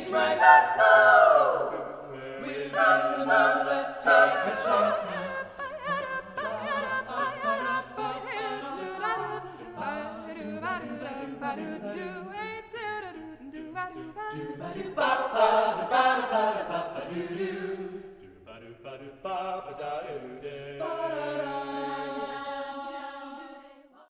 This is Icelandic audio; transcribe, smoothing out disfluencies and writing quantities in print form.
right. Oh, we're in the mood, let's take a chance now. Do-ba-do-ba-da-ba-da-ba-da-ba-do-do. Do-ba-do-ba-do-ba-ba-da-do-do.